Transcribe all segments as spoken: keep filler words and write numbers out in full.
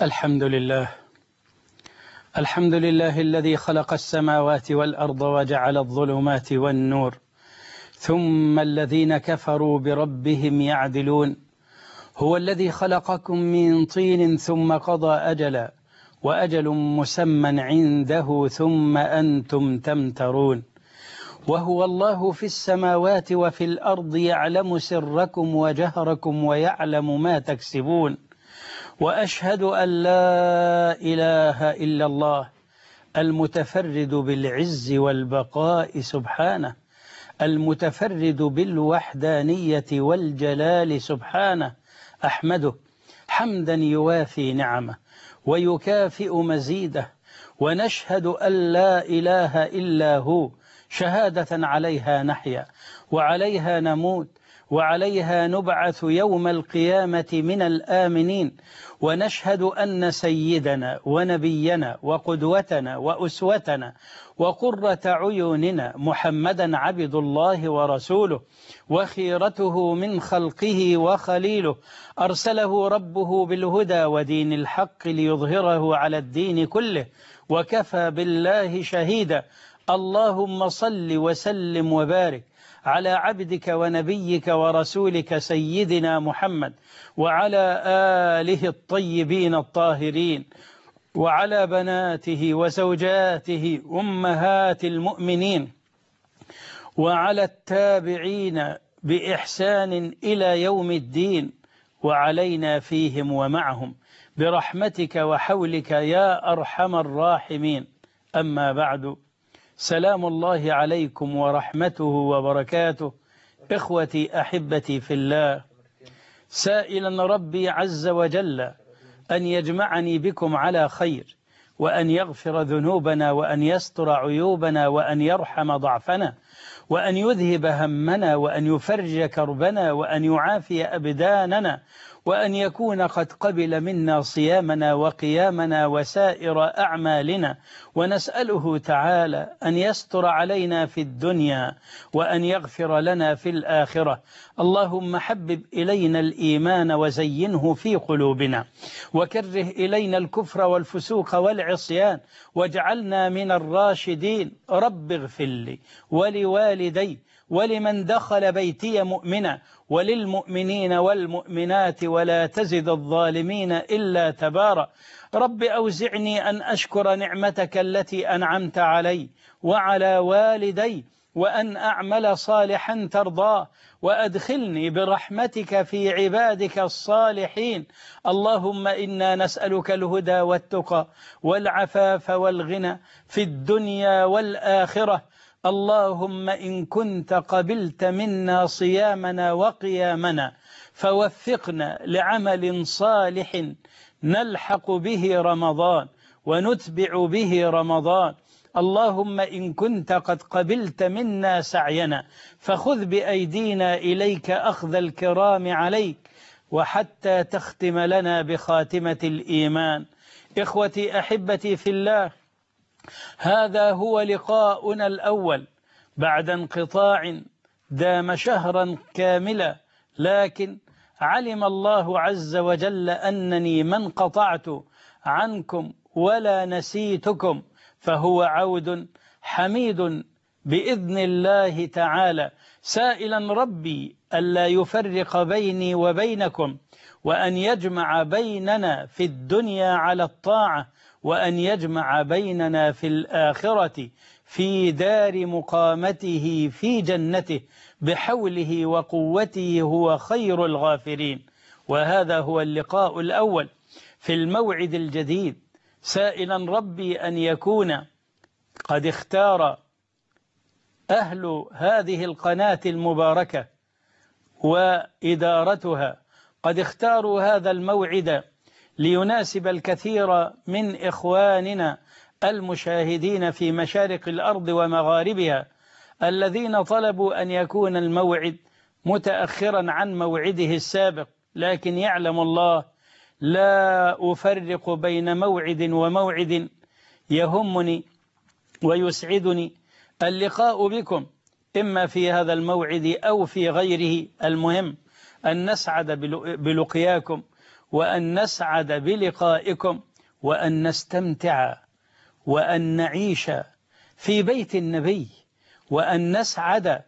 الحمد لله الحمد لله الذي خلق السماوات والأرض وجعل الظلمات والنور، ثم الذين كفروا بربهم يعدلون. هو الذي خلقكم من طين ثم قضى أجلا وأجل مسمى عنده ثم أنتم تمترون. وهو الله في السماوات وفي الأرض يعلم سركم وجهركم ويعلم ما تكسبون. وأشهد أن لا إله إلا الله المتفرد بالعز والبقاء سبحانه، المتفرد بالوحدانية والجلال سبحانه. أحمده حمدا يوافي نعمه ويكافئ مزيده، ونشهد أن لا إله إلا هو شهادة عليها نحيا وعليها نموت وعليها نبعث يوم القيامة من الآمنين. ونشهد أن سيدنا ونبينا وقدوتنا وأسوتنا وقرة عيوننا محمدا عبد الله ورسوله وخيرته من خلقه وخليله، أرسله ربه بالهدى ودين الحق ليظهره على الدين كله، وكفى بالله شهيدا. اللهم صل وسلم وبارك على عبدك ونبيك ورسولك سيدنا محمد وعلى آله الطيبين الطاهرين وعلى بناته وزوجاته أمهات المؤمنين وعلى التابعين بإحسان إلى يوم الدين، وعلينا فيهم ومعهم برحمتك وحولك يا أرحم الراحمين. أما بعد، سلام الله عليكم ورحمته وبركاته. إخوتي أحبتي في الله، سائلا ربي عز وجل أن يجمعني بكم على خير، وأن يغفر ذنوبنا، وأن يستر عيوبنا، وأن يرحم ضعفنا، وأن يذهب همنا، وأن يفرج كربنا، وأن يعافي أبداننا، وأن يكون قد قبل منا صيامنا وقيامنا وسائر أعمالنا. ونسأله تعالى أن يستر علينا في الدنيا وأن يغفر لنا في الآخرة. اللهم حبب إلينا الإيمان وزينه في قلوبنا، وكره إلينا الكفر والفسوق والعصيان، واجعلنا من الراشدين. رب اغفر لي ولوالدي ولمن دخل بيتي مؤمنا وللمؤمنين والمؤمنات ولا تزد الظالمين إلا تبارا. رب أوزعني أن أشكر نعمتك التي أنعمت علي وعلى والدي، وأن أعمل صالحا ترضاه، وأدخلني برحمتك في عبادك الصالحين. اللهم إنا نسألك الهدى والتقى والعفاف والغنى في الدنيا والآخرة. اللهم إن كنت قبلت منا صيامنا وقيامنا فوفقنا لعمل صالح نلحق به رمضان ونتبع به رمضان. اللهم إن كنت قد قبلت منا سعينا فخذ بأيدينا إليك أخذ الكرام عليك، وحتى تختم لنا بخاتمة الإيمان. إخوتي أحبتي في الله، هذا هو لقاؤنا الأول بعد انقطاع دام شهرا كاملا، لكن علم الله عز وجل أنني ما انقطعت عنكم ولا نسيتكم، فهو عود حميد بإذن الله تعالى، سائلا ربي ألا يفرق بيني وبينكم، وأن يجمع بيننا في الدنيا على الطاعة، وأن يجمع بيننا في الآخرة في دار مقامته في جنته بحوله وقوته، هو خير الغافرين. وهذا هو اللقاء الأول في الموعد الجديد، سائلا ربي أن يكون قد اختار أهل هذه القناة المباركة وإدارتها، قد اختاروا هذا الموعد ليناسب الكثير من إخواننا المشاهدين في مشارق الأرض ومغاربها، الذين طلبوا أن يكون الموعد متأخرا عن موعده السابق. لكن يعلم الله لا أفرق بين موعد وموعد، يهمني ويسعدني اللقاء بكم إما في هذا الموعد أو في غيره. المهم أن نسعد بلقياكم وأن نسعد بلقائكم وأن نستمتع وأن نعيش في بيت النبي وأن نسعد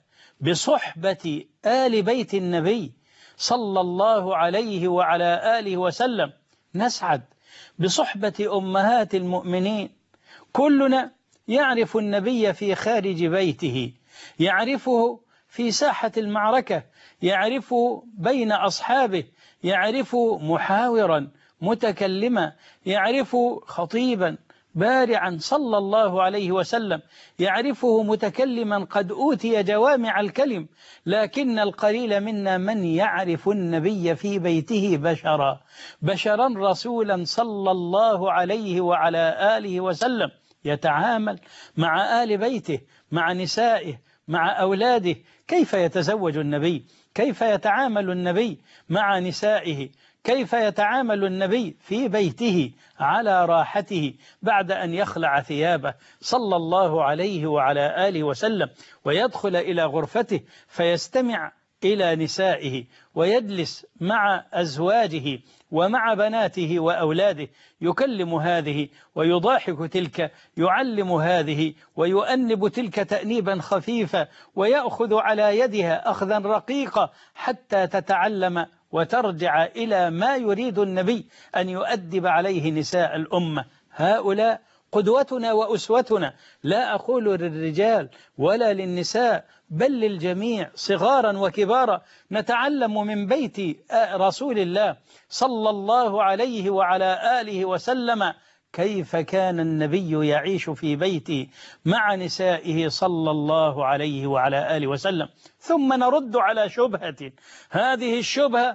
بصحبة آل بيت النبي صلى الله عليه وعلى آله وسلم، نسعد بصحبة أمهات المؤمنين. كلنا يعرف النبي في خارج بيته، يعرفه في ساحة المعركة، يعرفه بين أصحابه، يعرف محاورا متكلما، يعرف خطيبا بارعا صلى الله عليه وسلم، يعرفه متكلما قد أوتي جوامع الكلم. لكن القليل منا من يعرف النبي في بيته بشرا بشرا رسولا صلى الله عليه وعلى آله وسلم، يتعامل مع آل بيته، مع نسائه، مع أولاده. كيف يتزوج النبي؟ كيف يتعامل النبي مع نسائه؟ كيف يتعامل النبي في بيته على راحته بعد أن يخلع ثيابه صلى الله عليه وعلى آله وسلم ويدخل إلى غرفته فيستمع إلى نسائه ويجلس مع أزواجه ومع بناته وأولاده، يكلم هذه ويضاحك تلك، يعلم هذه ويؤنب تلك تأنيبا خفيفا، ويأخذ على يدها أخذا رقيقا حتى تتعلم وترجع إلى ما يريد النبي أن يؤدب عليه نساء الأمة. هؤلاء قدوتنا وأسوتنا، لا أقول للرجال ولا للنساء بل للجميع صغارا وكبارا. نتعلم من بيت رسول الله صلى الله عليه وعلى آله وسلم كيف كان النبي يعيش في بيته مع نسائه صلى الله عليه وعلى آله وسلم. ثم نرد على شبهة، هذه الشبهة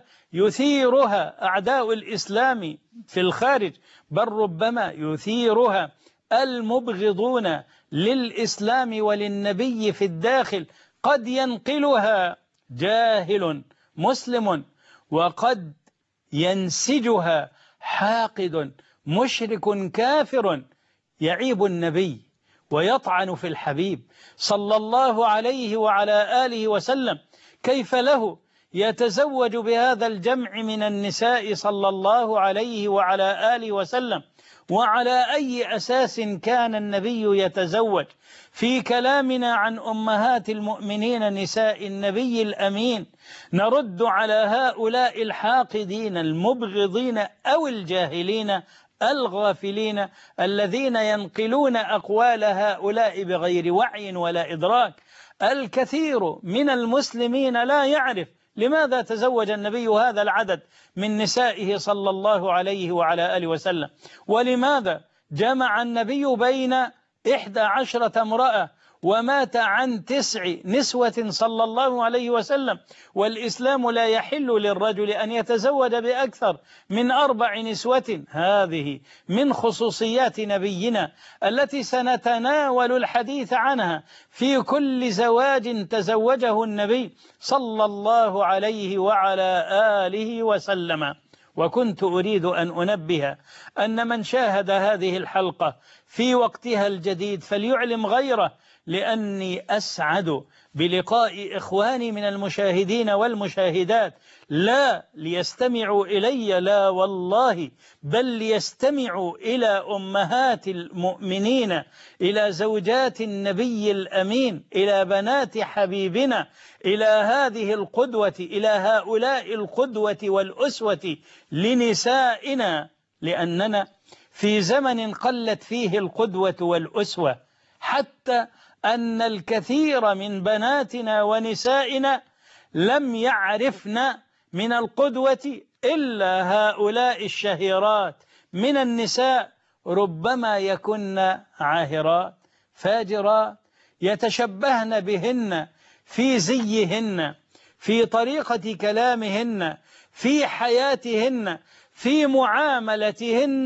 يثيرها أعداء الإسلام في الخارج، بل ربما يثيرها المبغضون للإسلام وللنبي في الداخل. قد ينقلها جاهل مسلم، وقد ينسجها حاقد مشرك كافر يعيب النبي ويطعن في الحبيب صلى الله عليه وعلى آله وسلم. كيف له يتزوج بهذا الجمع من النساء صلى الله عليه وعلى آله وسلم؟ وعلى أي أساس كان النبي يتزوج؟ في كلامنا عن أمهات المؤمنين نساء النبي الأمين نرد على هؤلاء الحاقدين المبغضين أو الجاهلين الغافلين الذين ينقلون أقوال هؤلاء بغير وعي ولا إدراك. الكثير من المسلمين لا يعرف لماذا تزوج النبي هذا العدد من نسائه صلى الله عليه وعلى آله وسلم، ولماذا جمع النبي بين إحدى عشرة امرأة ومات عن تسع نسوة صلى الله عليه وسلم. والإسلام لا يحل للرجل أن يتزوج بأكثر من أربع نسوة. هذه من خصوصيات نبينا التي سنتناول الحديث عنها في كل زواج تزوجه النبي صلى الله عليه وعلى آله وسلم. وكنت أريد أن أنبه أن من شاهد هذه الحلقة في وقتها الجديد فليعلم غيره، لأني أسعد بلقاء إخواني من المشاهدين والمشاهدات لا ليستمعوا إلي، لا والله، بل ليستمعوا إلى أمهات المؤمنين، إلى زوجات النبي الأمين، إلى بنات حبيبنا، إلى هذه القدوة، إلى هؤلاء القدوة والأسوة لنسائنا، لأننا في زمن قلت فيه القدوة والأسوة، حتى أن الكثير من بناتنا ونسائنا لم يعرفن من القدوة إلا هؤلاء الشهيرات من النساء، ربما يكن عاهرات فاجرات يتشبهن بهن في زيهن، في طريقة كلامهن، في حياتهن، في معاملتهن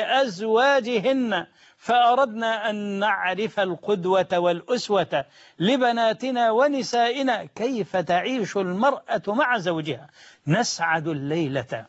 لأزواجهن. فأردنا أن نعرف القدوة والأسوة لبناتنا ونسائنا، كيف تعيش المرأة مع زوجها. نسعد الليلة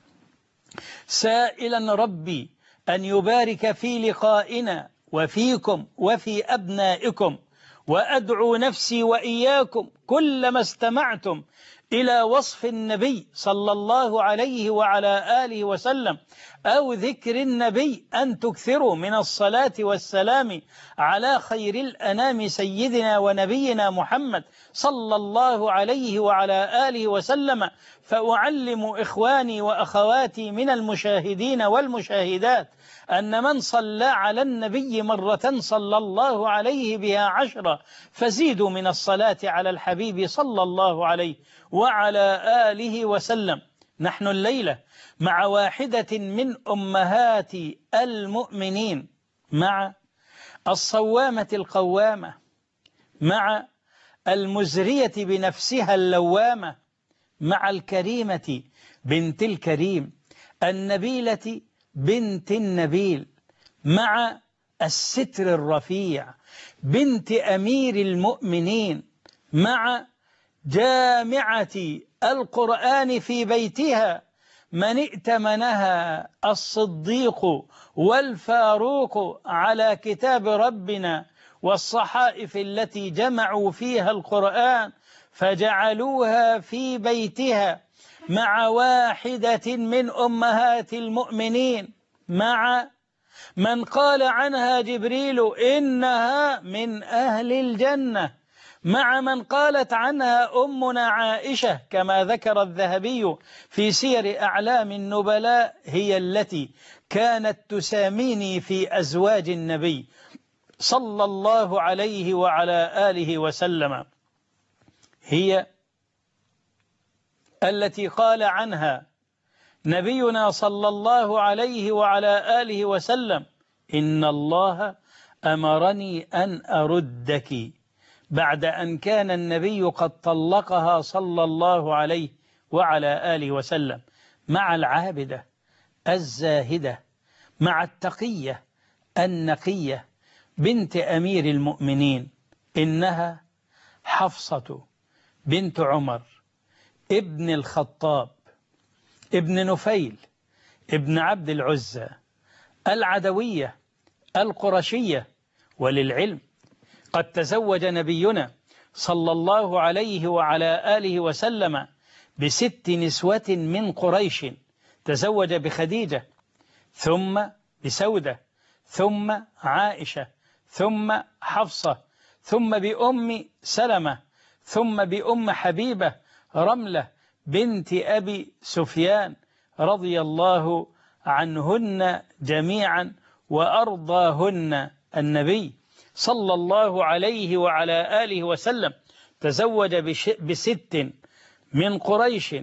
سائلا ربي أن يبارك في لقائنا وفيكم وفي أبنائكم، وأدعو نفسي وإياكم كلما استمعتم إلى وصف النبي صلى الله عليه وعلى آله وسلم أو ذكر النبي أن تكثروا من الصلاة والسلام على خير الأنام سيدنا ونبينا محمد صلى الله عليه وعلى آله وسلم. فأعلم إخواني وأخواتي من المشاهدين والمشاهدات أن من صلى على النبي مرة صلى الله عليه بها عشرة، فزيدوا من الصلاة على الحبيب صلى الله عليه وعلى آله وسلم. نحن الليلة مع واحدة من أمهات المؤمنين، مع الصوامة القوامة، مع المزرية بنفسها اللوامة، مع الكريمة بنت الكريم، النبيلة بنت النبيل، مع الستر الرفيع بنت أمير المؤمنين، مع جامعة القرآن في بيتها من ائتمنها الصديق والفاروق على كتاب ربنا والصحائف التي جمعوا فيها القرآن فجعلوها في بيتها، مع واحدة من أمهات المؤمنين، مع من قال عنها جبريل إنها من أهل الجنة، مع من قالت عنها أمنا عائشة كما ذكر الذهبي في سير أعلام النبلاء هي التي كانت تساميني في أزواج النبي صلى الله عليه وعلى آله وسلم، هي التي قال عنها نبينا صلى الله عليه وعلى آله وسلم إن الله أمرني أن أردك، بعد أن كان النبي قد طلقها صلى الله عليه وعلى آله وسلم، مع العابدة الزاهدة، مع التقية النقية بنت أمير المؤمنين، إنها حفصة بنت عمر ابن الخطاب ابن نفيل ابن عبد العزى العدوية القرشية. وللعلم قد تزوج نبينا صلى الله عليه وعلى آله وسلم بست نسوة من قريش، تزوج بخديجة ثم بسودة ثم عائشة ثم حفصة ثم بأم سلمة ثم بأم حبيبة رملة بنت أبي سفيان رضي الله عنهن جميعا وأرضاهن النبي صلى الله عليه وعلى آله وسلم. تزوج بست من قريش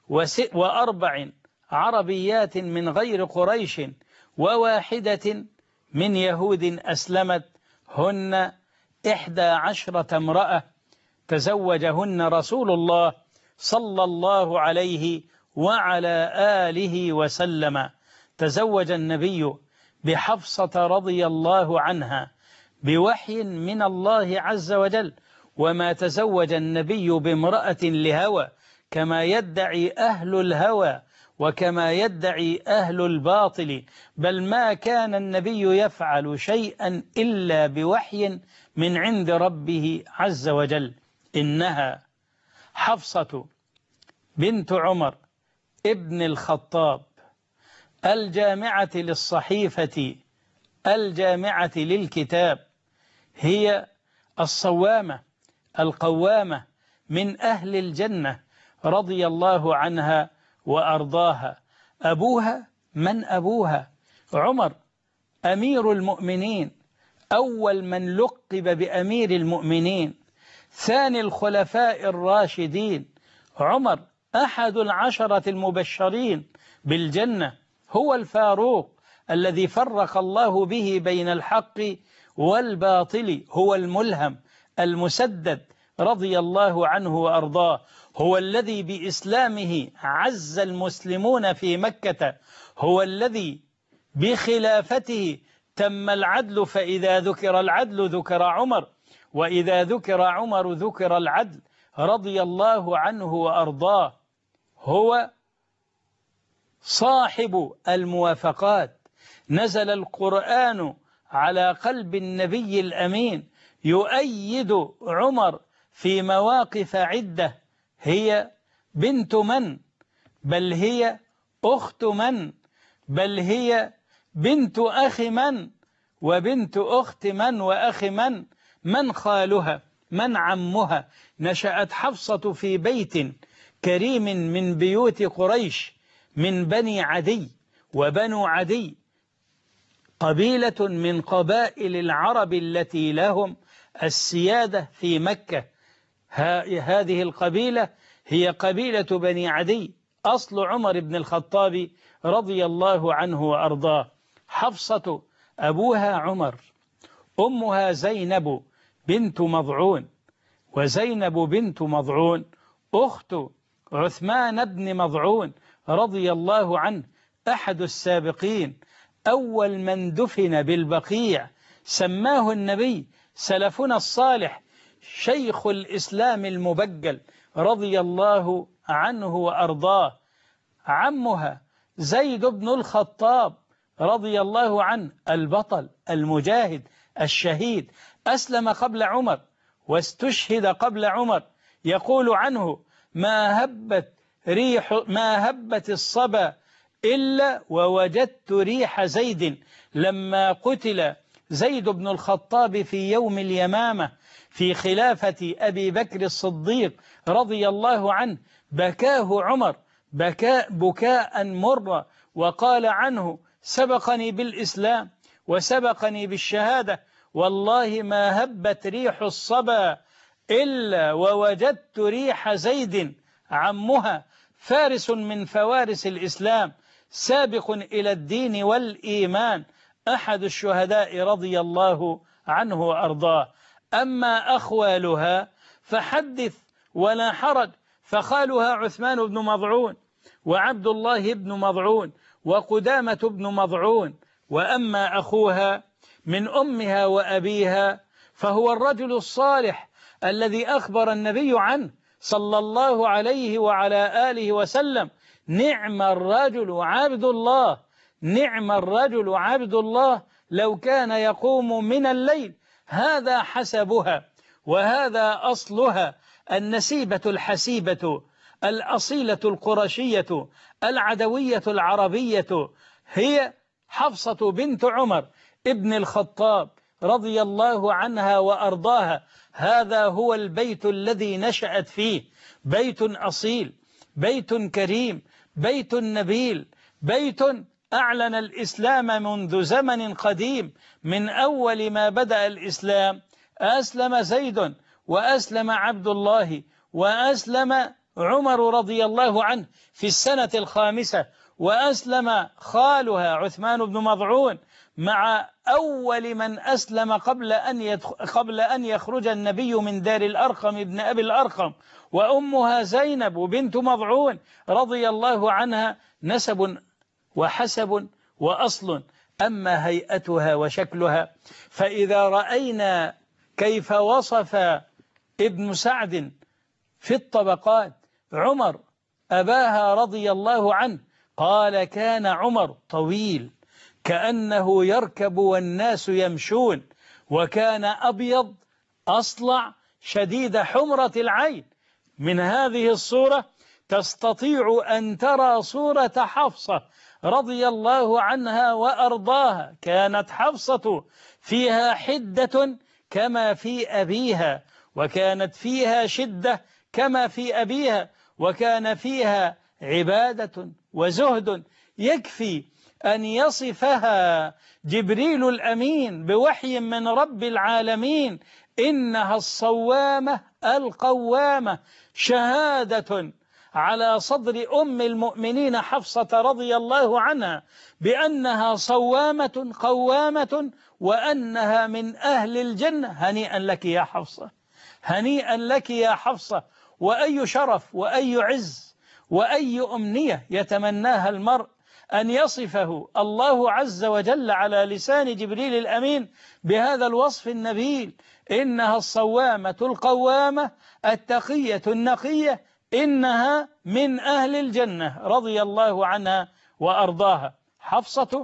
وأربع عربيات من غير قريش وواحدة من يهود أسلمت، هن إحدى عشرة امرأة تزوجهن رسول الله صلى الله عليه وعلى آله وسلم. تزوج النبي بحفصة رضي الله عنها بوحي من الله عز وجل، وما تزوج النبي بامرأة لهوى كما يدعي أهل الهوى وكما يدعي أهل الباطل، بل ما كان النبي يفعل شيئا إلا بوحي من عند ربه عز وجل. إنها حفصة بنت عمر ابن الخطاب الجامعة للصحيفة الجامعة للكتاب، هي الصوامة القوامة من أهل الجنة رضي الله عنها وأرضاها. أبوها من أبوها؟ عمر أمير المؤمنين، أول من لقب بأمير المؤمنين، ثاني الخلفاء الراشدين، عمر أحد العشرة المبشرين بالجنة، هو الفاروق الذي فرق الله به بين الحق والباطل، هو الملهم المسدد رضي الله عنه وأرضاه، هو الذي بإسلامه عز المسلمون في مكة، هو الذي بخلافته تم العدل، فإذا ذكر العدل ذكر عمر، وإذا ذكر عمر ذكر العدل رضي الله عنه وأرضاه. هو صاحب الموافقات، نزل القرآن على قلب النبي الأمين يؤيد عمر في مواقف عدة، هي بنت من؟ بل هي أخت من؟ بل هي بنت أخ من؟ وبنت أخت من وأخ من؟ من خالها؟ من عمها؟ نشأت حفصة في بيت كريم من بيوت قريش من بني عدي، وبنو عدي قبيلة من قبائل العرب التي لهم السيادة في مكة. هذه القبيلة هي قبيلة بني عدي، أصل عمر بن الخطاب رضي الله عنه وأرضاه. حفصة أبوها عمر، أمها زينب بنت مضعون، وزينب بنت مضعون أخت عثمان بن مضعون رضي الله عنه، أحد السابقين، أول من دفن بالبقيع، سماه النبي سلفنا الصالح شيخ الإسلام المبجل رضي الله عنه وأرضاه. عمها زيد بن الخطاب رضي الله عنه، البطل المجاهد الشهيد، أسلم قبل عمر واستشهد قبل عمر. يقول عنه: ما هبت ريح ما هبت الصبا إلا ووجدت ريح زيد. لما قتل زيد بن الخطاب في يوم اليمامة في خلافة أبي بكر الصديق رضي الله عنه، بكاه عمر بكاء بكاء مرا، وقال عنه: سبقني بالإسلام وسبقني بالشهادة، والله ما هبت ريح الصبا إلا ووجدت ريح زيد عمها، فارس من فوارس الإسلام، سابق إلى الدين والإيمان، أحد الشهداء رضي الله عنه وأرضاه. أما أخوالها فحدث ولا حرج، فخالها عثمان بن مضعون، وعبد الله بن مضعون، وقدامة بن مضعون. وأما أخوها من أمها وأبيها فهو الرجل الصالح الذي أخبر النبي عنه صلى الله عليه وعلى آله وسلم: نعم الرجل عبد الله، نعم الرجل عبد الله لو كان يقوم من الليل. هذا حسبها وهذا أصلها، النسيبة الحسيبة الأصيلة القرشية العدوية العربية، هي حفصة بنت عمر ابن الخطاب رضي الله عنها وأرضاها. هذا هو البيت الذي نشأت فيه، بيت أصيل، بيت كريم، بيت نبيل، بيت أعلن الإسلام منذ زمن قديم. من أول ما بدأ الإسلام أسلم زيد، وأسلم عبد الله، وأسلم عمر رضي الله عنه في السنة الخامسة، وأسلم خالها عثمان بن مضعون مع أول من أسلم قبل أن يدخل قبل أن يخرج النبي من دار الأرقم ابن أبي الأرقم، وأمها زينب بنت مضعون رضي الله عنها، نسب وحسب وأصل. أما هيئتها وشكلها فإذا رأينا كيف وصف ابن سعد في الطبقات عمر أباها رضي الله عنه، قال: كان عمر طويل كأنه يركب والناس يمشون، وكان أبيض أصلع شديد حمرة العين. من هذه الصورة تستطيع أن ترى صورة حفصة رضي الله عنها وأرضاها. كانت حفصة فيها حدة كما في أبيها، وكانت فيها شدة كما في أبيها، وكان فيها عبادة وزهد. يكفي أن يصفها جبريل الأمين بوحي من رب العالمين: إنها الصوامة القوامة، شهادة على صدر أم المؤمنين حفصة رضي الله عنها بأنها صوامة قوامة، وأنها من أهل الجنة. هنيئا لك يا حفصة، هنيئا لك يا حفصة. وأي شرف وأي عز وأي أمنية يتمناها المرء أن يصفه الله عز وجل على لسان جبريل الأمين بهذا الوصف النبيل: إنها الصوامة القوامة التقية النقية، إنها من أهل الجنة رضي الله عنها وأرضاها. حفصة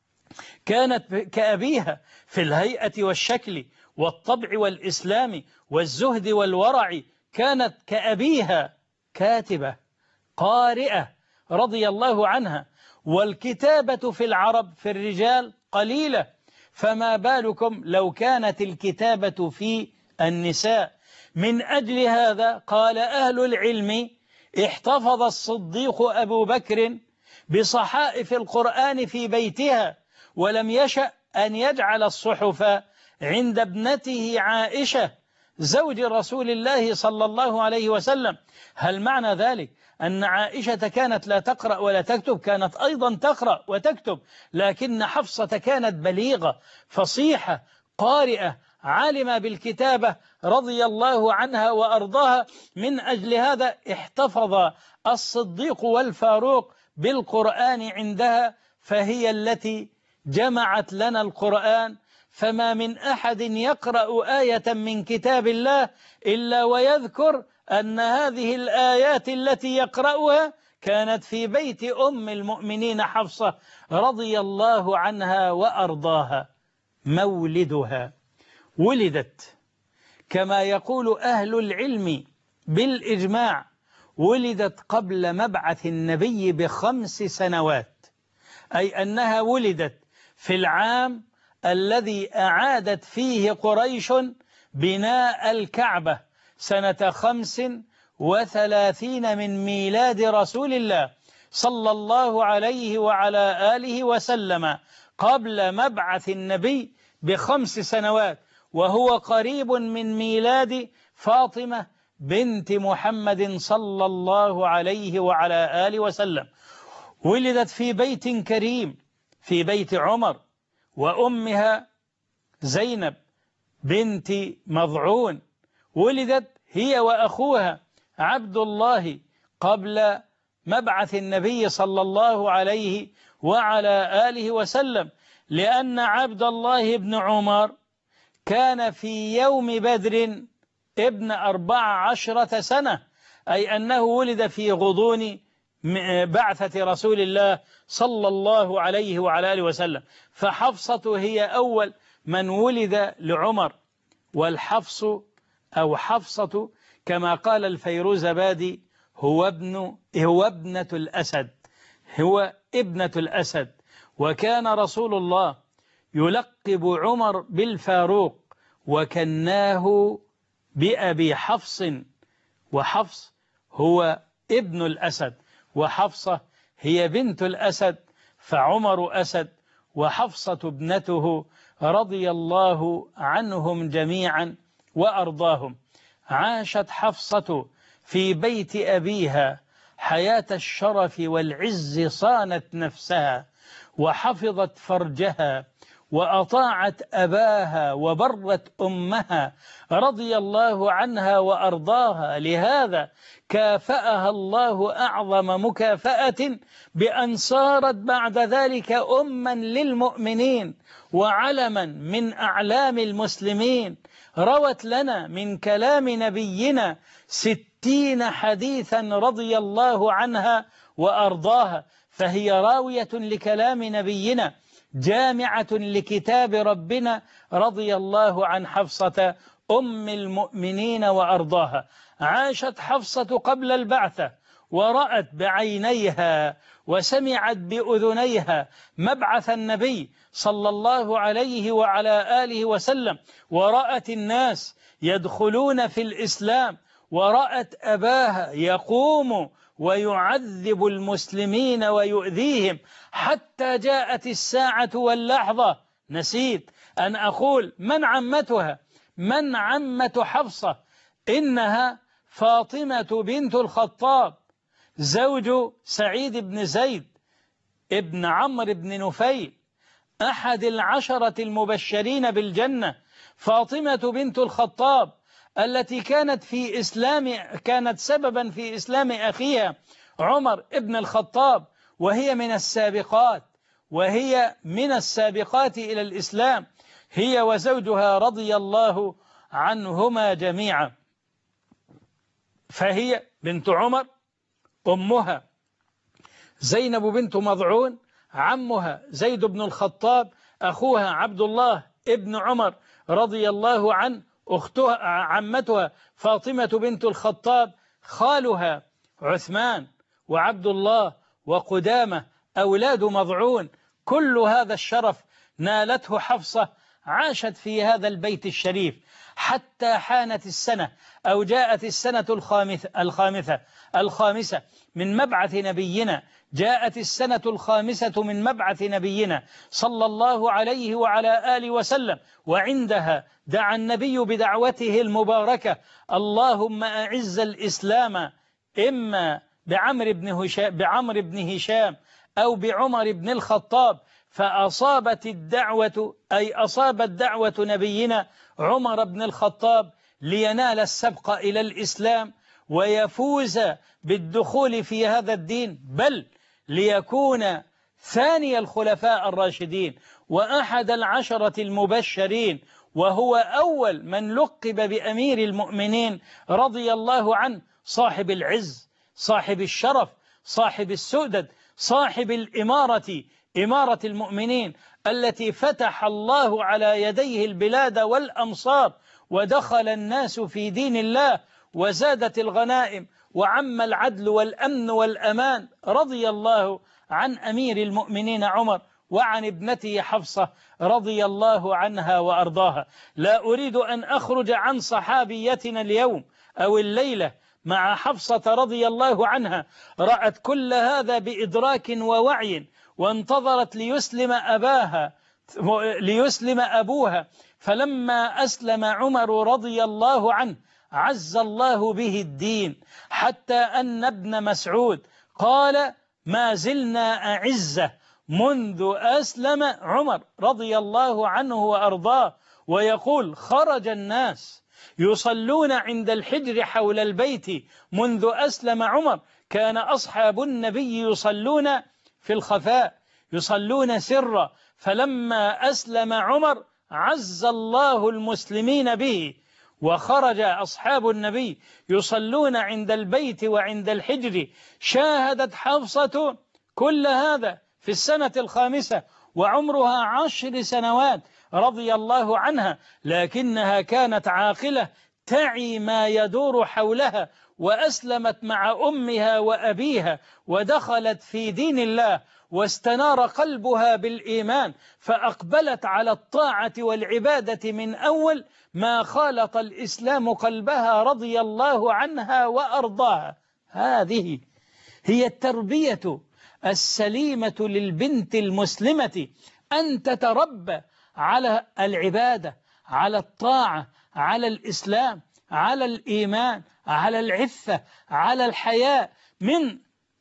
كانت كأبيها في الهيئة والشكل والطبع والإسلام والزهد والورع، كانت كأبيها كاتبة قارئة رضي الله عنها، والكتابة في العرب في الرجال قليلة، فما بالكم لو كانت الكتابة في النساء. من أجل هذا قال أهل العلم: احتفظ الصديق أبو بكر بصحائف القرآن في بيتها، ولم يشأ أن يجعل الصحف عند ابنته عائشة زوج رسول الله صلى الله عليه وسلم. هل معنى ذلك أن عائشة كانت لا تقرأ ولا تكتب؟ كانت أيضا تقرأ وتكتب، لكن حفصة كانت بليغة فصيحة قارئة عالمة بالكتابة رضي الله عنها وأرضاها. من أجل هذا احتفظ الصديق والفاروق بالقرآن عندها، فهي التي جمعت لنا القرآن. فما من أحد يقرأ آية من كتاب الله إلا ويذكر أن هذه الآيات التي يقرأها كانت في بيت أم المؤمنين حفصة رضي الله عنها وأرضاها. مولدها: ولدت كما يقول أهل العلم بالإجماع، ولدت قبل مبعث النبي بخمس سنوات، أي أنها ولدت في العام الذي أعادت فيه قريش بناء الكعبة سنة خمس وثلاثين من ميلاد رسول الله صلى الله عليه وعلى آله وسلم، قبل مبعث النبي بخمس سنوات، وهو قريب من ميلاد فاطمة بنت محمد صلى الله عليه وعلى آله وسلم. ولدت في بيت كريم، في بيت عمر، وأمها زينب بنت مضعون. ولدت هي وأخوها عبد الله قبل مبعث النبي صلى الله عليه وعلى آله وسلم، لأن عبد الله بن عمر كان في يوم بدر ابن أربع عشرة سنة، أي أنه ولد في غضون بعثة رسول الله صلى الله عليه وعلى آله وسلم. فحفصة هي أول من ولد لعمر، والحفص أو حفصة كما قال الفيروزبادي هو ابن هو ابنة الأسد، هو ابنة الأسد. وكان رسول الله يلقب عمر بالفاروق وكناه بأبي حفص، وحفص هو ابن الأسد، وحفصة هي بنت الأسد، فعمر أسد وحفصة ابنته رضي الله عنهم جميعا وأرضاهم. عاشت حفصة في بيت أبيها حياة الشرف والعز، صانت نفسها وحفظت فرجها وأطاعت أباها وبرت أمها رضي الله عنها وأرضاها. لهذا كافأها الله أعظم مكافأة بأن صارت بعد ذلك أما للمؤمنين وعلما من أعلام المسلمين. روت لنا من كلام نبينا ستين حديثا رضي الله عنها وأرضاها، فهي راوية لكلام نبينا، جامعة لكتاب ربنا رضي الله عن حفصة أم المؤمنين وأرضاها. عاشت حفصة قبل البعثة ورأت بعينيها وسمعت بأذنيها مبعث النبي صلى الله عليه وعلى آله وسلم، ورأت الناس يدخلون في الإسلام، ورأت أباها يقوم ويعذب المسلمين ويؤذيهم، حتى جاءت الساعة واللحظة. نسيت أن أقول من عمتها، من عمة حفصة؟ إنها فاطمة بنت الخطاب زوج سعيد بن زيد ابن عمرو بن نفيل أحد العشرة المبشرين بالجنة. فاطمة بنت الخطاب التي كانت في إسلام كانت سببا في إسلام أخيها عمر ابن الخطاب، وهي من السابقات وهي من السابقات إلى الإسلام، هي وزوجها رضي الله عنهما جميعا. فهي بنت عمر، أمها زينب بنت مضعون، عمها زيد بن الخطاب، أخوها عبد الله ابن عمر رضي الله عنه، أختها عمتها فاطمة بنت الخطاب، خالها عثمان، وعبد الله وقدامة أولاد مضعون، كل هذا الشرف نالته حفصة، عاشت في هذا البيت الشريف حتى حانت السنة أو جاءت السنة الخامسة الخامسة الخامسة من مبعث نبينا، جاءت السنة الخامسة من مبعث نبينا صلى الله عليه وعلى آله وسلم، وعندها دعا النبي بدعوته المباركة: اللهم أعز الإسلام إما بعمر بن هشام بعمر بن هشام أو بعمر بن الخطاب، فأصابت الدعوة أي أصابت دعوة نبينا عمر بن الخطاب لينال السبق إلى الإسلام ويفوز بالدخول في هذا الدين، بل ليكون ثاني الخلفاء الراشدين وأحد العشرة المبشرين، وهو أول من لقب بأمير المؤمنين رضي الله عنه، صاحب العز، صاحب الشرف، صاحب السؤدد، صاحب الإمارة، إمارة المؤمنين التي فتح الله على يديه البلاد والأمصار، ودخل الناس في دين الله، وزادت الغنائم، وعم العدل والأمن والأمان، رضي الله عن أمير المؤمنين عمر وعن ابنته حفصة رضي الله عنها وأرضاها. لا أريد أن أخرج عن صحابيتنا اليوم أو الليلة مع حفصة رضي الله عنها، رأت كل هذا بإدراك ووعي، وانتظرت ليسلم أباها ليسلم أبوها، فلما أسلم عمر رضي الله عنه عز الله به الدين، حتى أن ابن مسعود قال: ما زلنا أعزة منذ أسلم عمر رضي الله عنه وأرضاه، ويقول: خرج الناس يصلون عند الحجر حول البيت منذ أسلم عمر، كان أصحاب النبي يصلون في الخفاء، يصلون سرا، فلما أسلم عمر عز الله المسلمين به، وخرج أصحاب النبي يصلون عند البيت وعند الحجر. شاهدت حفصة كل هذا في السنة الخامسة وعمرها عشر سنوات رضي الله عنها، لكنها كانت عاقلة تعي ما يدور حولها، وأسلمت مع أمها وأبيها، ودخلت في دين الله، واستنار قلبها بالإيمان، فأقبلت على الطاعة والعبادة من أول ما خالط الإسلام قلبها رضي الله عنها وأرضاها. هذه هي التربية السليمة للبنت المسلمة، أن تتربى على العبادة، على الطاعة، على الإسلام، على الإيمان، على العفة، على الحياء، من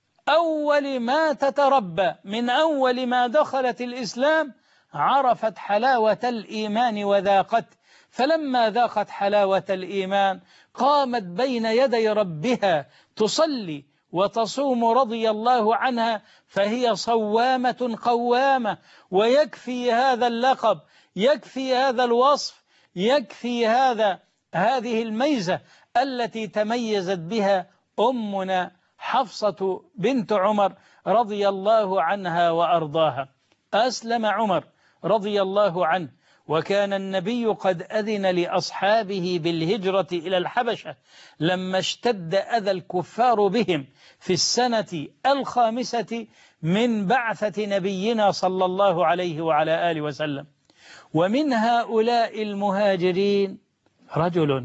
أول ما تتربى، من أول ما دخلت الإسلام عرفت حلاوة الإيمان وذاقت، فلما ذاقت حلاوة الإيمان قامت بين يدي ربها تصلي وتصوم رضي الله عنها، فهي صوامة قوامة. ويكفي هذا اللقب، يكفي هذا الوصف، يكفي هذا هذه الميزة التي تميزت بها أمنا حفصة بنت عمر رضي الله عنها وأرضاها. أسلم عمر رضي الله عنه، وكان النبي قد أذن لأصحابه بالهجرة إلى الحبشة لما اشتد أذى الكفار بهم في السنة الخامسة من بعثة نبينا صلى الله عليه وعلى آله وسلم. ومن هؤلاء المهاجرين رجل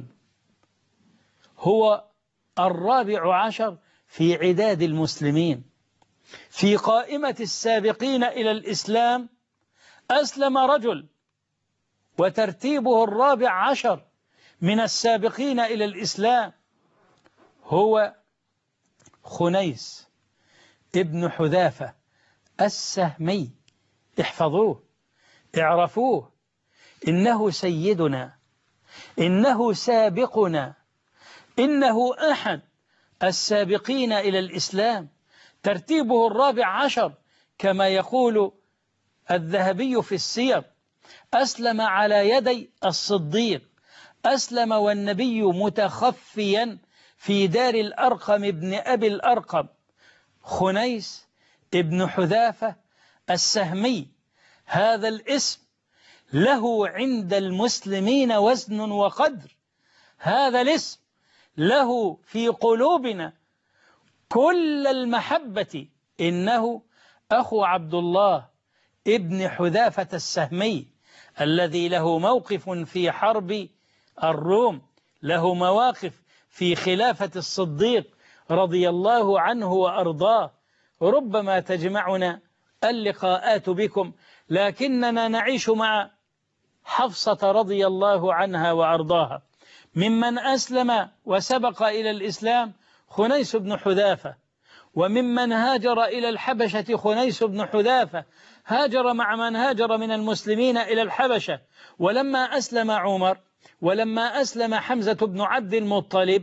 هو الرابع عشر في عداد المسلمين، في قائمة السابقين إلى الإسلام أسلم رجل، وترتيبه الرابع عشر من السابقين إلى الإسلام، هو خنيس ابن حذافة السهمي. احفظوه، اعرفوه، إنه سيدنا، إنه سابقنا، إنه أحد السابقين إلى الإسلام، ترتيبه الرابع عشر كما يقول الذهبي في السير. أسلم على يدي الصديق، أسلم والنبي متخفيا في دار الأرقم ابن أبي الأرقم. خنيس ابن حذافة السهمي، هذا الاسم له عند المسلمين وزن وقدر، هذا الاسم له في قلوبنا كل المحبة، إنه أخو عبد الله ابن حذافة السهمي الذي له موقف في حرب الروم، له مواقف في خلافة الصديق رضي الله عنه وأرضاه. ربما تجمعنا اللقاءات بكم، لكننا نعيش مع حفصة رضي الله عنها وأرضاها. ممن أسلم وسبق إلى الإسلام خنيس بن حذافة، وممن هاجر إلى الحبشة خنيس بن حذافة هاجر مع من هاجر من المسلمين إلى الحبشة. ولما أسلم عمر ولما أسلم حمزة بن عبد المطلب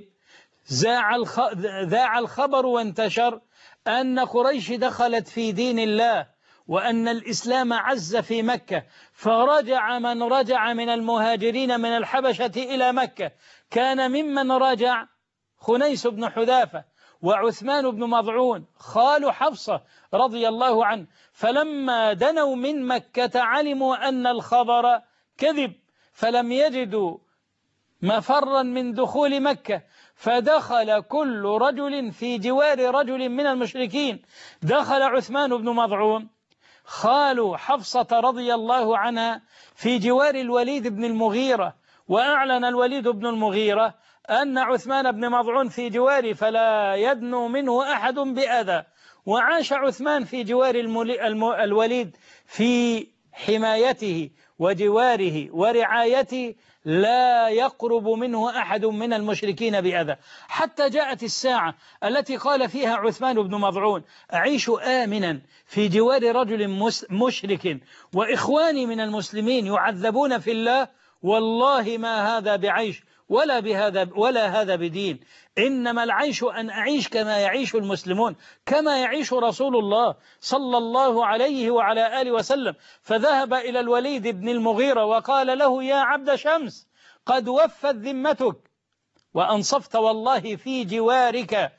ذاع الخبر وانتشر أن قريش دخلت في دين الله وأن الإسلام عز في مكة، فرجع من رجع من المهاجرين من الحبشة إلى مكة. كان ممن رجع خنيس بن حذافة وعثمان بن مضعون خال حفصة رضي الله عنه. فلما دنوا من مكة علموا أن الخبر كذب، فلم يجدوا مفرا من دخول مكة، فدخل كل رجل في جوار رجل من المشركين. دخل عثمان بن مضعون خال حفصة رضي الله عنها في جوار الوليد بن المغيرة، وأعلن الوليد بن المغيرة أن عثمان بن مضعون في جواره فلا يدنو منه أحد بأذى. وعاش عثمان في جوار الوليد في حمايته وجواره ورعايته، لا يقرب منه أحد من المشركين بأذى، حتى جاءت الساعة التي قال فيها عثمان بن مضعون: أعيش آمنا في جوار رجل مشرك وإخواني من المسلمين يعذبون في الله، والله ما هذا بعيش ولا بهذا ولا هذا بدين، إنما العيش أن أعيش كما يعيش المسلمون، كما يعيش رسول الله صلى الله عليه وعلى آله وسلم. فذهب إلى الوليد بن المغيرة وقال له: يا عبد شمس، قد وفت ذمتك وأنصفت والله في جوارك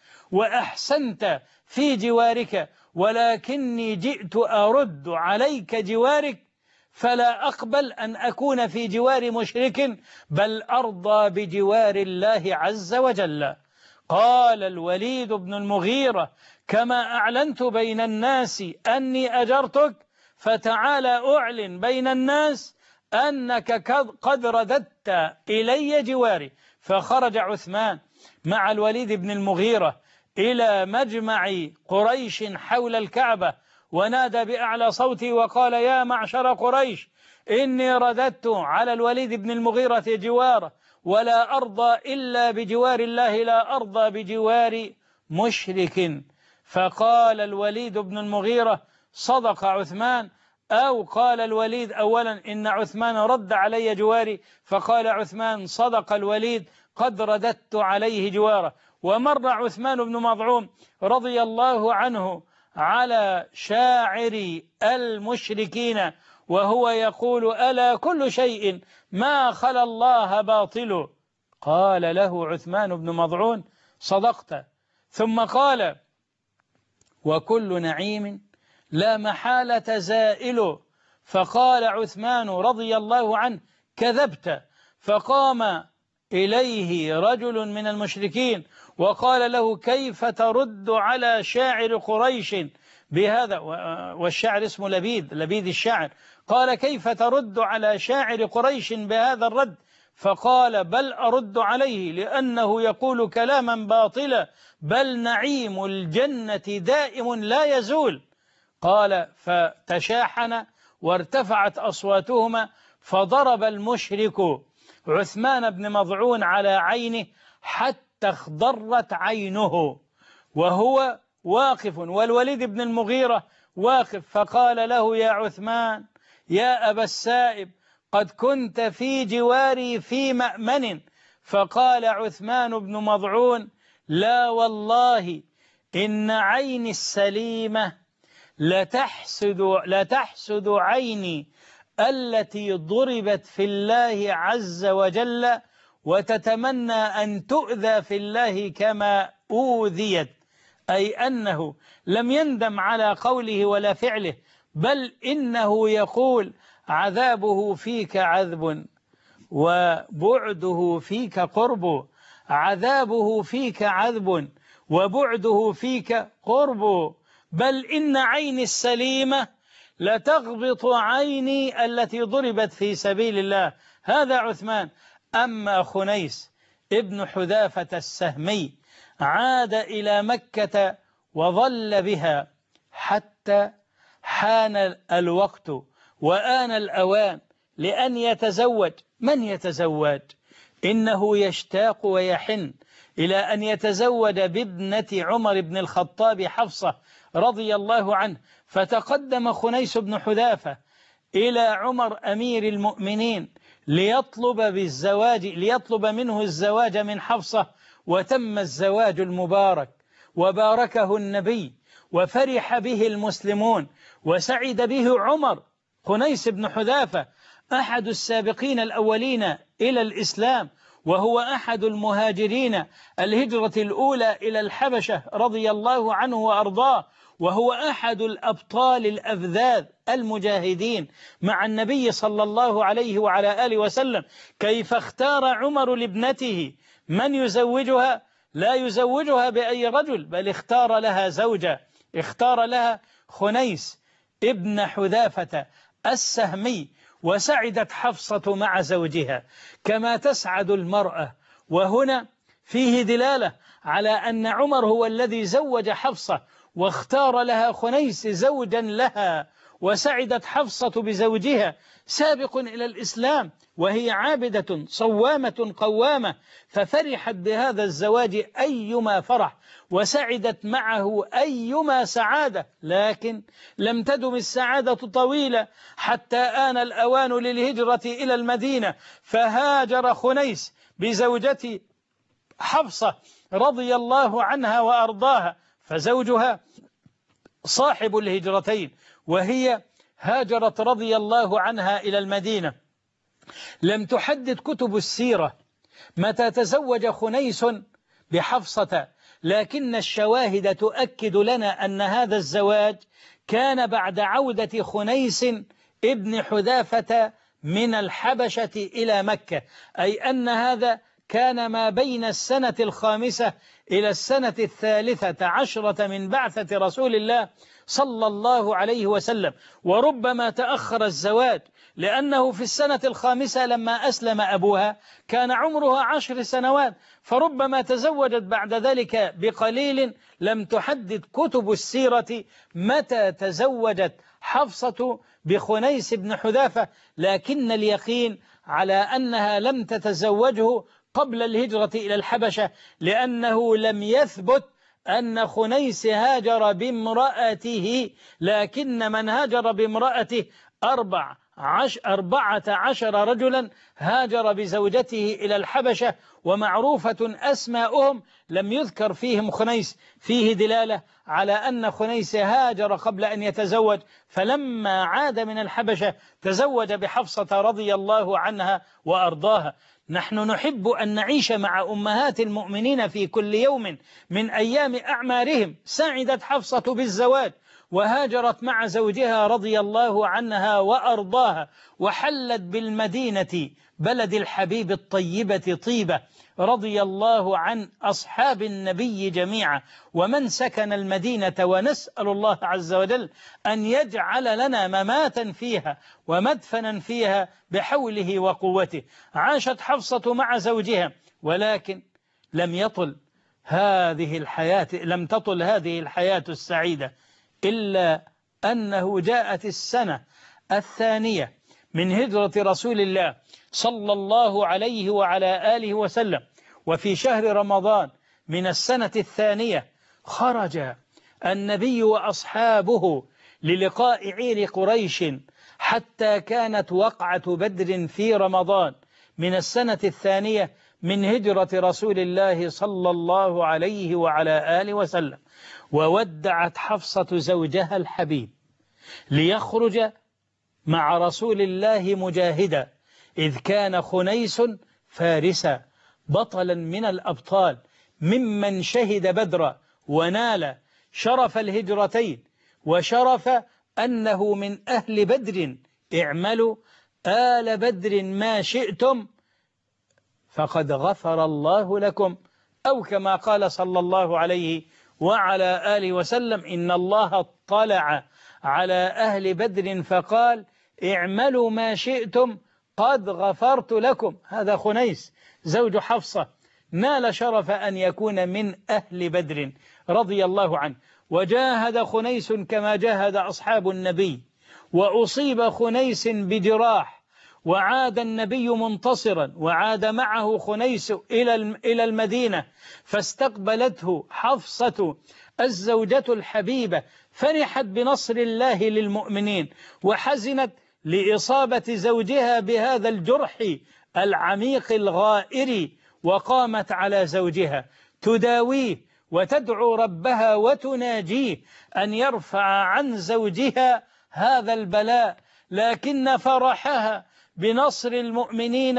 وأحسنت في جوارك، ولكني جئت أرد عليك جوارك، فلا أقبل أن أكون في جوار مشرك، بل أرضى بجوار الله عز وجل. قال الوليد بن المغيرة: كما أعلنت بين الناس أني أجرتك، فتعال أعلن بين الناس أنك قد رددت إلي جواري. فخرج عثمان مع الوليد بن المغيرة إلى مجمع قريش حول الكعبة، ونادى بأعلى صوته وقال: يا معشر قريش، إني رددت على الوليد بن المغيرة جواره، ولا أرضى إلا بجوار الله، لا أرضى بجوار مشرك. فقال الوليد بن المغيرة: صدق عثمان. أو قال الوليد أولا: إن عثمان رد علي جواري. فقال عثمان: صدق الوليد، قد رددت عليه جواره. ومر عثمان بن مضعون رضي الله عنه على شاعر المشركين وهو يقول: ألا كل شيء ما خلا الله باطل. قال له عثمان بن مضعون: صدقت. ثم قال: وكل نعيم لا محالة زائل. فقال عثمان رضي الله عنه: كذبت. فقام إليه رجل من المشركين وقال له: كيف ترد على شاعر قريش بهذا؟ والشاعر اسمه لبيد، لبيد الشاعر. قال: كيف ترد على شاعر قريش بهذا الرد؟ فقال: بل أرد عليه لأنه يقول كلاما باطلا، بل نعيم الجنة دائم لا يزول. قال: فتشاحن وارتفعت أصواتهما، فضرب المشرك عثمان بن مضعون على عينه حتى اخضرت عينه وهو واقف، والوليد بن المغيرة واقف. فقال له: يا عثمان، يا أبا السائب، قد كنت في جواري في مأمن. فقال عثمان بن مضعون: لا والله، إن عيني السليمة لتحسد, لتحسد عيني التي ضربت في الله عز وجل، وتتمنى أن تؤذى في الله كما أوذيت. أي أنه لم يندم على قوله ولا فعله، بل إنه يقول: عذابه فيك عذب وبعده فيك قرب، عذابه فيك عذب وبعده فيك قرب، بل إن عيني السليمة لتغبط عيني التي ضربت في سبيل الله. هذا عثمان. أما خنيس ابن حذافة السهمي عاد إلى مكة وظل بها حتى حان الوقت وآن الأوان لأن يتزوج. من يتزوج؟ إنه يشتاق ويحن إلى أن يتزوج بابنة عمر بن الخطاب حفصة رضي الله عنه، فتقدم خنيس بن حذافة إلى عمر أمير المؤمنين ليطلب بالزواج ليطلب منه الزواج من حفصة، وتم الزواج المبارك وباركه النبي وفرح به المسلمون وسعد به عمر. خنيس بن حذافة أحد السابقين الأولين إلى الإسلام، وهو أحد المهاجرين الهجرة الأولى إلى الحبشة رضي الله عنه وأرضاه، وهو أحد الأبطال الأفذاذ المجاهدين مع النبي صلى الله عليه وعلى آله وسلم. كيف اختار عمر لابنته من يزوجها؟ لا يزوجها بأي رجل، بل اختار لها زوجة، اختار لها خنيس ابن حذافة السهمي، وسعدت حفصة مع زوجها كما تسعد المرأة. وهنا فيه دلالة على أن عمر هو الذي زوج حفصة واختار لها خنيس زوجا لها، وسعدت حفصة بزوجها سابق إلى الإسلام وهي عابدة صوامة قوامة، ففرحت بهذا الزواج أيما فرح وسعدت معه أيما سعادة. لكن لم تدم السعادة طويلة حتى آن الأوان للهجرة إلى المدينة، فهاجر خنيس بزوجته حفصة رضي الله عنها وأرضاها، فزوجها صاحب الهجرتين، وهي هاجرت رضي الله عنها إلى المدينة. لم تحدد كتب السيرة متى تزوج خنيس بحفصة، لكن الشواهد تؤكد لنا أن هذا الزواج كان بعد عودة خنيس ابن حذافة من الحبشة إلى مكة، أي أن هذا كان ما بين السنة الخامسة إلى السنة الثالثة عشرة من بعثة رسول الله صلى الله عليه وسلم. وربما تأخر الزواج لأنه في السنة الخامسة لما أسلم أبوها كان عمرها عشر سنوات، فربما تزوجت بعد ذلك بقليل. لم تحدد كتب السيرة متى تزوجت حفصة بخنيس بن حذافة، لكن اليقين على أنها لم تتزوجه قبل الهجرة إلى الحبشة، لأنه لم يثبت أن خنيس هاجر بامرأته، لكن من هاجر بامرأته أربع عش أربعة عشر رجلا هاجر بزوجته إلى الحبشة، ومعروفة أسماؤهم لم يذكر فيهم خنيس. فيه دلالة على أن خنيس هاجر قبل أن يتزوج، فلما عاد من الحبشة تزوج بحفصة رضي الله عنها وأرضاها. نحن نحب أن نعيش مع أمهات المؤمنين في كل يوم من أيام أعمارهم. سعدت حفصة بالزواج وهاجرت مع زوجها رضي الله عنها وأرضاها، وحلت بالمدينة بلد الحبيب الطيبة طيبة، رضي الله عن أصحاب النبي جميعا ومن سكن المدينة، ونسأل الله عز وجل أن يجعل لنا مماتا فيها ومدفنا فيها بحوله وقوته. عاشت حفصة مع زوجها، ولكن لم يطل هذه الحياة لم تطل هذه الحياة السعيدة إلا أنه جاءت السنة الثانية من هجرة رسول الله صلى الله عليه وعلى آله وسلم، وفي شهر رمضان من السنة الثانية خرج النبي وأصحابه للقاء عير قريش، حتى كانت وقعة بدر في رمضان من السنة الثانية من هجرة رسول الله صلى الله عليه وعلى آله وسلم. وودعت حفصة زوجها الحبيب ليخرج مع رسول الله مجاهدا، إذ كان خنيس فارسا بطلا من الأبطال ممن شهد بدرا ونال شرف الهجرتين وشرف أنه من أهل بدر. اعملوا آل بدر ما شئتم فقد غفر الله لكم، أو كما قال صلى الله عليه وعلى آله وسلم: إن الله اطلع على أهل بدر فقال: اعملوا ما شئتم قد غفرت لكم. هذا خنيس زوج حفصة نال شرف أن يكون من أهل بدر رضي الله عنه. وجاهد خنيس كما جاهد أصحاب النبي، وأصيب خنيس بجراح، وعاد النبي منتصرا، وعاد معه خنيس إلى المدينة، فاستقبلته حفصة الزوجة الحبيبة، فرحت بنصر الله للمؤمنين، وحزنت لإصابة زوجها بهذا الجرح العميق الغائر، وقامت على زوجها تداويه وتدعو ربها وتناجيه أن يرفع عن زوجها هذا البلاء. لكن فرحها بنصر المؤمنين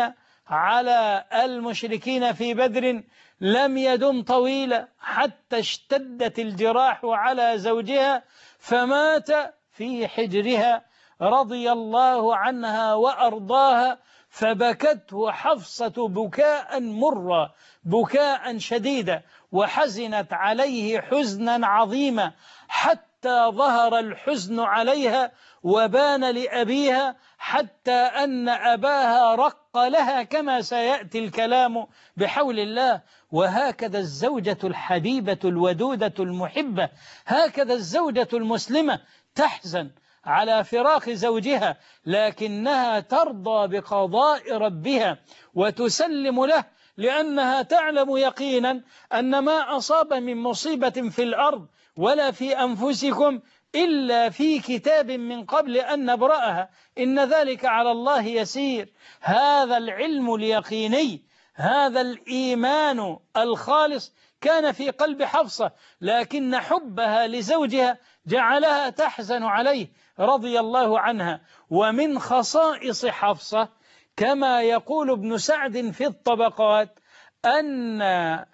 على المشركين في بدر لم يدم طويلا، حتى اشتدت الجراح على زوجها فمات في حجرها رضي الله عنها وأرضاها، فبكته حفصة بكاء مرا، بكاء شديدا، وحزنت عليه حزنا عظيما، حتى ظهر الحزن عليها وبان لأبيها، حتى أن أباها رق لها كما سيأتي الكلام بحول الله. وهكذا الزوجة الحبيبة الودودة المحبة، هكذا الزوجة المسلمة تحزن على فراق زوجها، لكنها ترضى بقضاء ربها وتسلم له، لأنها تعلم يقينا أن ما أصاب من مصيبة في الأرض ولا في أنفسكم إلا في كتاب من قبل أن نبرأها، إن ذلك على الله يسير. هذا العلم اليقيني، هذا الإيمان الخالص كان في قلب حفصة، لكن حبها لزوجها جعلها تحزن عليه رضي الله عنها. ومن خصائص حفصة كما يقول ابن سعد في الطبقات أن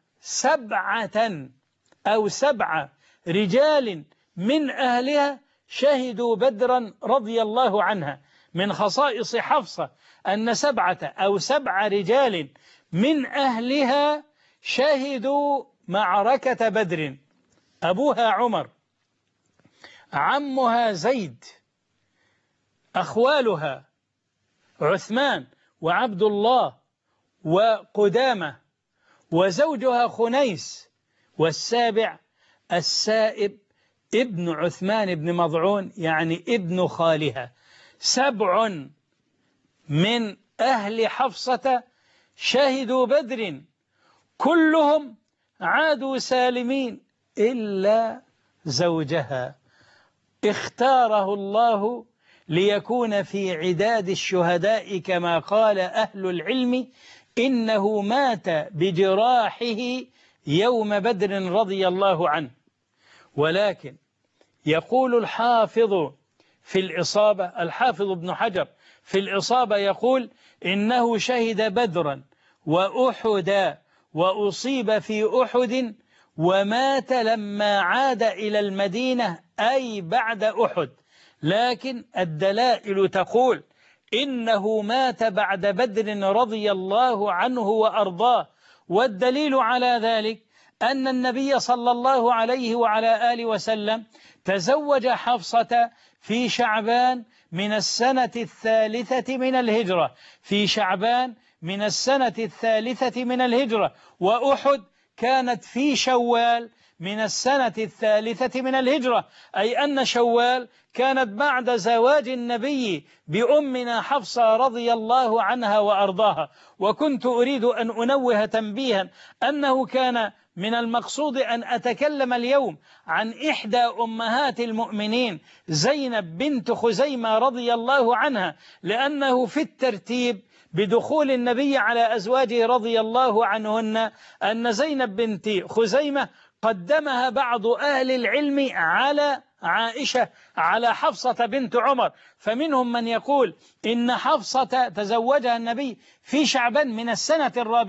سبعة أو سبعة رجال من أهلها شهدوا بدرا رضي الله عنها. من خصائص حفصة أن سبعة أو سبع رجال من أهلها شهدوا معركة بدر: أبوها عمر، عمها زيد، أخوالها عثمان وعبد الله وقدامة، وزوجها خنيس، والسابع السائب ابن عثمان بن مضعون يعني ابن خالها. سبع من أهل حفصة شهدوا بدر، كلهم عادوا سالمين إلا زوجها، اختاره الله ليكون في عداد الشهداء، كما قال أهل العلم: إنه مات بجراحه يوم بدر رضي الله عنه. ولكن يقول الحافظ في الإصابة، الحافظ ابن حجر في الإصابة يقول: إنه شهد بدرا وأحدا، وأصيب في أحد، ومات لما عاد إلى المدينة أي بعد أحد. لكن الدلائل تقول إنه مات بعد بدر رضي الله عنه وأرضاه. والدليل على ذلك أن النبي صلى الله عليه وعلى آله وسلم تزوج حفصة في شعبان من السنة الثالثة من الهجرة، في شعبان من السنة الثالثة من الهجرة، وأحد كانت في شوال من السنة الثالثة من الهجرة، أي أن شوال كانت بعد زواج النبي بأمنا حفصة رضي الله عنها وأرضاها. وكنت أريد أن أنوه تنبيها أنه كان من المقصود أن أتكلم اليوم عن إحدى أمهات المؤمنين زينب بنت خزيمة رضي الله عنها، لأنه في الترتيب بدخول النبي على أزواجه رضي الله عنهن أن زينب بنت خزيمة قدمها بعض أهل العلم على عائشة، على حفصة بنت عمر. فمنهم من يقول إن حفصة تزوجها النبي في شعبان من السنة الرابعة،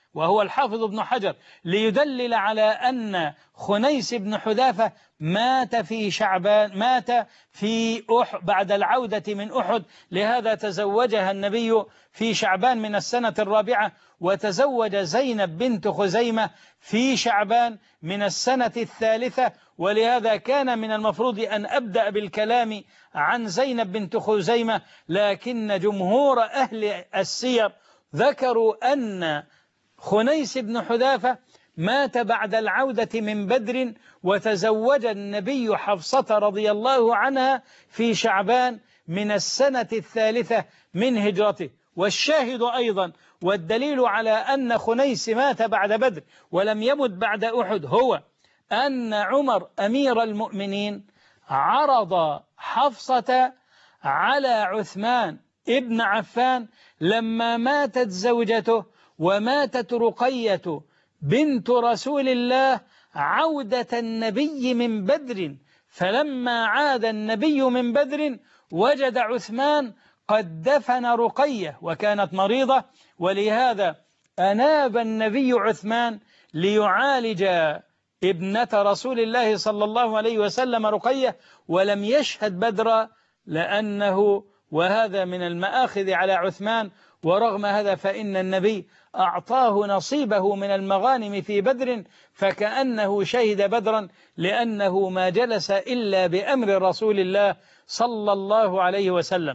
وهو الحافظ ابن حجر ليدلل على أن خنيس بن حذافة مات في شعبان، مات في أحد بعد العودة من أحد، لهذا تزوجها النبي في شعبان من السنة الرابعة، وتزوج زينب بنت خزيمة في شعبان من السنة الثالثة، ولهذا كان من المفروض أن أبدأ بالكلام عن زينب بنت خزيمة، لكن جمهور أهل السير ذكروا أن خنيس بن حذافة مات بعد العودة من بدر، وتزوج النبي حفصة رضي الله عنها في شعبان من السنة الثالثة من هجرته. والشاهد أيضا والدليل على أن خنيس مات بعد بدر ولم يمت بعد أحد هو أن عمر أمير المؤمنين عرض حفصة على عثمان ابن عفان لما ماتت زوجته وماتت رقية بنت رسول الله عودة النبي من بدر، فلما عاد النبي من بدر وجد عثمان قد دفن رقية وكانت مريضة، ولهذا أناب النبي عثمان ليعالج ابنة رسول الله صلى الله عليه وسلم رقية، ولم يشهد بدرا لأنه، وهذا من المآخذ على عثمان، ورغم هذا فإن النبي أعطاه نصيبه من المغانم في بدر فكأنه شهد بدرا، لأنه ما جلس إلا بأمر رسول الله صلى الله عليه وسلم.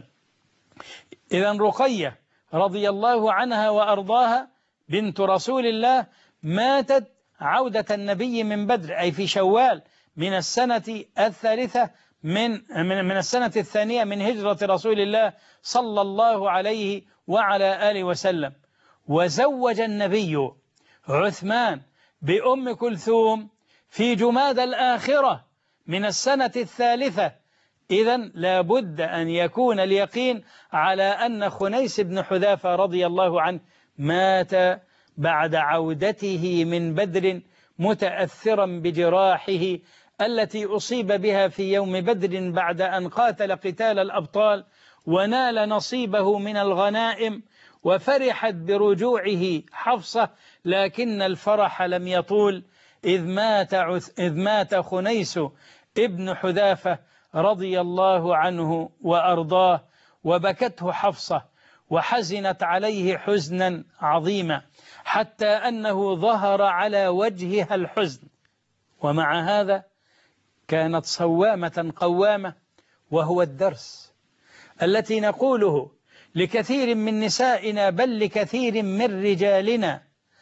إذن رقية رضي الله عنها وأرضاها بنت رسول الله ماتت عودة النبي من بدر، أي في شوال من السنة الثالثة من من السنة الثانية من هجرة رسول الله صلى الله عليه وعلى آله وسلم. وزوج النبي عثمان بأم كلثوم في جماد الآخرة من السنة الثالثة. إذن لا بد أن يكون اليقين على أن خنيس بن حذافة رضي الله عنه مات بعد عودته من بدر متأثرا بجراحه التي أصيب بها في يوم بدر بعد أن قاتل قتال الأبطال ونال نصيبه من الغنائم، وفرحت برجوعه حفصة، لكن الفرح لم يطول إذ مات, إذ مات خنيس ابن حذافة رضي الله عنه وأرضاه، وبكته حفصة وحزنت عليه حزنا عظيما حتى أنه ظهر على وجهها الحزن، ومع هذا كانت صوامة قوامة، وهو الدرس التي نقوله لكثير من نسائنا بل لكثير من رجالنا: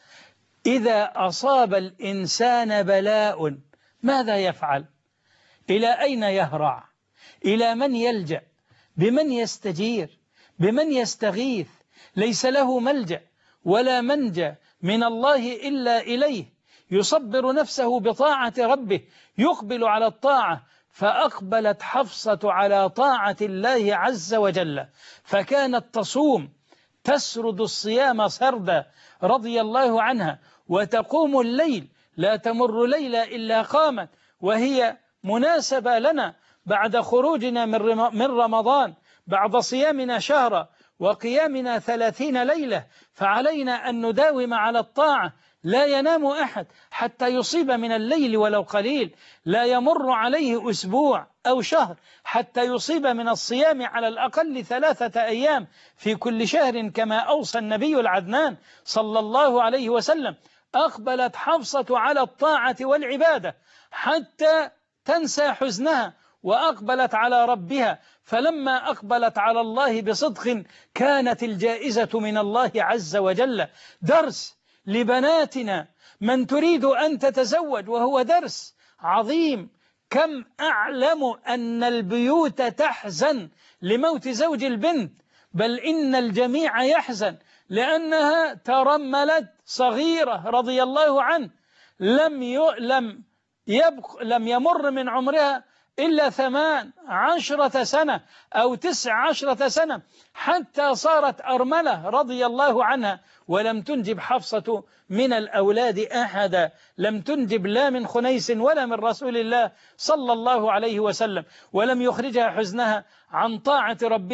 إذا أصاب الإنسان بلاء ماذا يفعل؟ إلى أين يهرع؟ إلى من يلجأ؟ بمن يستجير؟ بمن يستغيث؟ ليس له ملجأ ولا منجى من الله إلا إليه، يصبر نفسه بطاعة ربه، يقبل على الطاعة. فأقبلت حفصة على طاعة الله عز وجل، فكانت تصوم تسرد الصيام سردا رضي الله عنها، وتقوم الليل لا تمر ليلة إلا قامت، وهي مناسبة لنا بعد خروجنا من رمضان، بعد صيامنا شهرا وقيامنا ثلاثين ليلة، فعلينا أن نداوم على الطاعة. لا ينام أحد حتى يصيب من الليل ولو قليل، لا يمر عليه أسبوع أو شهر حتى يصيب من الصيام على الأقل ثلاثة أيام في كل شهر، كما أوصى النبي العدنان صلى الله عليه وسلم. أقبلت حفصة على الطاعة والعبادة حتى تنسى حزنها، وأقبلت على ربها، فلما أقبلت على الله بصدق كانت الجائزة من الله عز وجل. درس لبناتنا من تريد أن تتزوج، وهو درس عظيم. كم أعلم أن البيوت تحزن لموت زوج البنت، بل إن الجميع يحزن لأنها ترملت صغيرة رضي الله عنه، لم لم يبق لم يمر من عمرها إلا ثمان عشرة سنة أو تسع عشرة سنة حتى صارت أرملة رضي الله عنها، ولم تنجب حفصة من الأولاد أحدا، لم تنجب لا من خنيس ولا من رسول الله صلى الله عليه وسلم، ولم يخرجها حزنها عن طاعة ربها،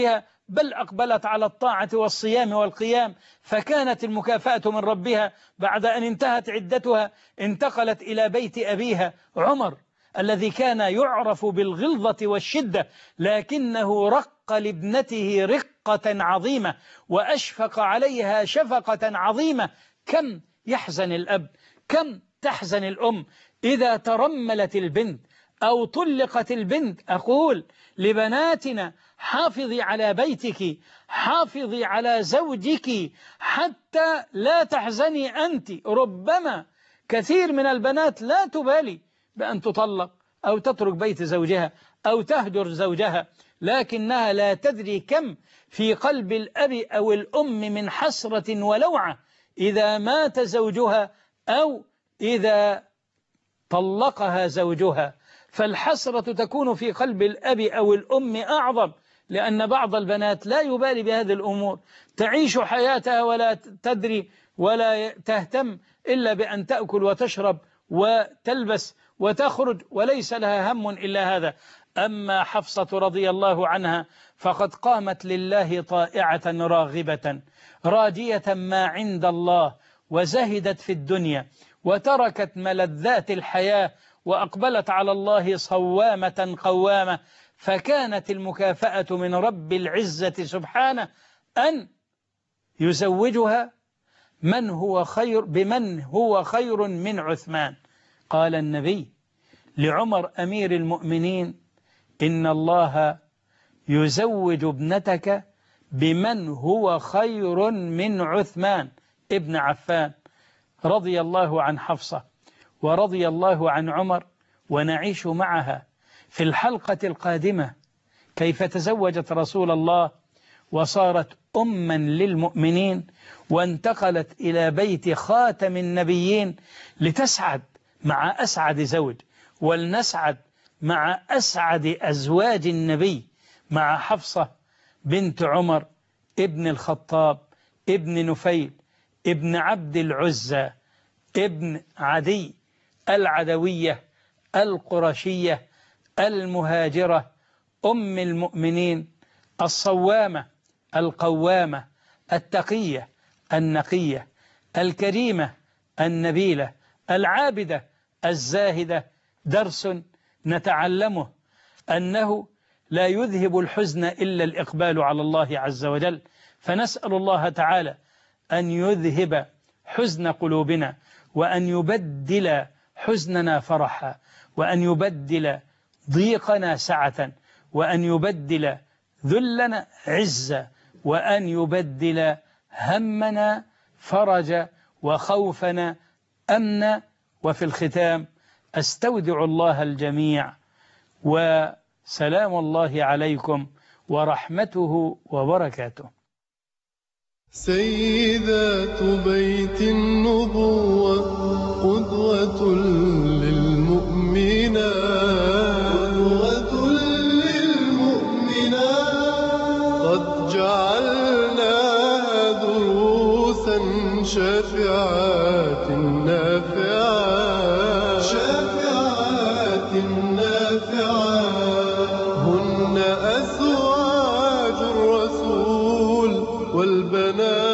بل أقبلت على الطاعة والصيام والقيام، فكانت المكافأة من ربها. بعد أن انتهت عدتها انتقلت إلى بيت أبيها عمر الذي كان يعرف بالغلظة والشدة، لكنه رق لابنته رقة عظيمة وأشفق عليها شفقة عظيمة. كم يحزن الأب، كم تحزن الأم إذا ترملت البنت أو طلقت البنت. أقول لبناتنا حافظي على بيتك، حافظي على زوجك حتى لا تحزني أنت. ربما كثير من البنات لا تبالي بأن تطلق أو تترك بيت زوجها أو تهجر زوجها، لكنها لا تدري كم في قلب الأب أو الأم من حسرة ولوعة إذا مات زوجها أو إذا طلقها زوجها. فالحسرة تكون في قلب الأب أو الأم أعظم، لأن بعض البنات لا يبالي بهذه الأمور، تعيش حياتها ولا تدري ولا تهتم إلا بأن تأكل وتشرب وتلبس وتخرج، وليس لها هم إلا هذا. أما حفصة رضي الله عنها فقد قامت لله طائعة راغبة راجية ما عند الله، وزهدت في الدنيا وتركت ملذات الحياة وأقبلت على الله صوامة قوامة. فكانت المكافأة من رب العزة سبحانه أن يزوجها من هو خير بمن هو خير من عثمان. قال النبي لعمر أمير المؤمنين: إن الله يزوج ابنتك بمن هو خير من عثمان ابن عفان. رضي الله عن حفصة ورضي الله عن عمر، ونعيش معها في الحلقة القادمة كيف تزوجت رسول الله وصارت أما للمؤمنين، وانتقلت إلى بيت خاتم النبيين لتسعد مع أسعد زوج، ولنسعد مع أسعد أزواج النبي، مع حفصة بنت عمر ابن الخطاب ابن نفيل ابن عبد العزى ابن عدي العدوية القرشية المهاجرة أم المؤمنين الصوامة القوامة التقية النقية الكريمة النبيلة العابدة الزاهدة. درس نتعلمه أنه لا يذهب الحزن إلا الإقبال على الله عز وجل، فنسأل الله تعالى أن يذهب حزن قلوبنا، وأن يبدل حزننا فرحا، وأن يبدل ضيقنا سعة، وأن يبدل ذلنا عزة، وأن يبدل همنا فرجا وخوفنا أمنا. وفي الختام أستودع الله الجميع، وسلام الله عليكم ورحمته وبركاته. سيدات بيت النبوة قدوة للمؤمنات، قدوة للمؤمنات، قد جعلناها دروسا شافعات نافعات، شافعات نافعات، هن أزواج الرسول والبنات